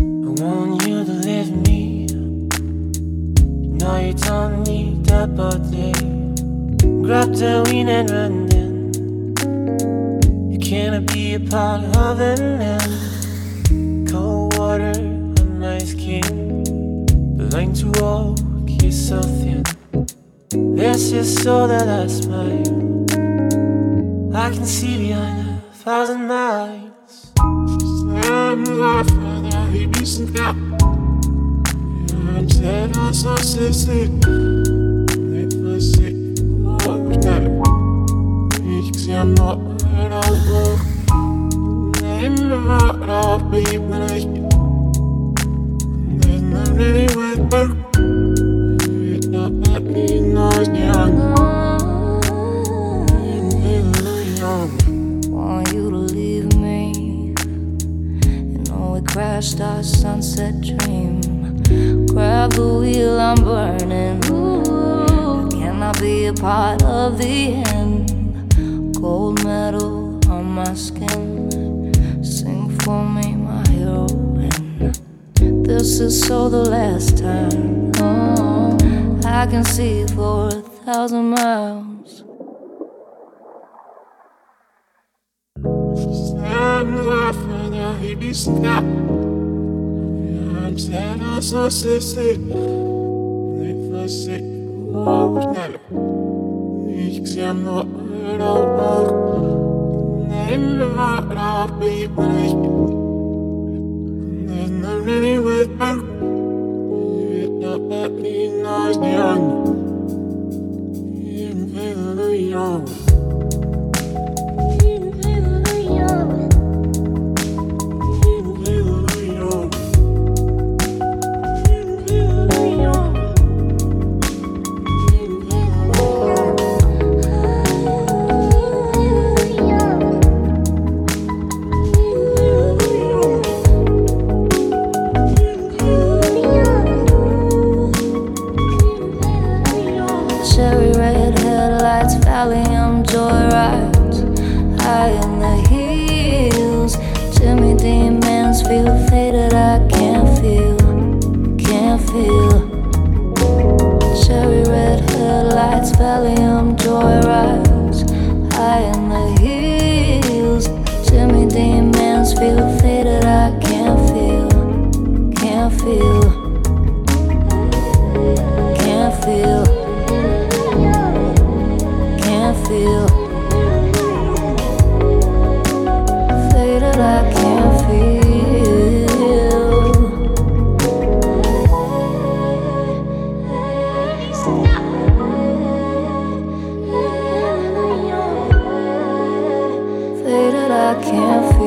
I want you to leave me. You know you told me that body. Grab the wind and run in. You cannot be a part of it now. Cold water on my skin. The line to walk is so thin. This is so that I smile. I can see behind 1,000 miles. I'm laughing at he be some gap. I'm sad, I'm so sick. If I say, what was that? You can see I'm not at all. I'm not off, baby, when I get. There's not really with her. It's not that me, no, it's young. Want you to leave me. You know we crashed our sunset dream. Grab the wheel, I'm burning. I cannot be a part of the end. Cold metal on my skin. Sing for me, my heroine. This is so the last time. Oh, I can see for 1,000 miles. I'm laughing at he be some gap. I'm sad, I'm so sick. If I say, what was that? You can see I'm not at all. I'm not off, baby, when I get. There's not really with her. It's not that me, no, it's young. I'm feeling young. Cherry red headlights, Valium joyrides, high in the hills. Jimmy Dean Mansfield faded, I can't feel. Cherry red headlights, Valium joyrides, high in the hills. Jimmy Dean Mansfield faded, I can't feel. Can't feel. Faded, I can't feel. Faded, I can't feel.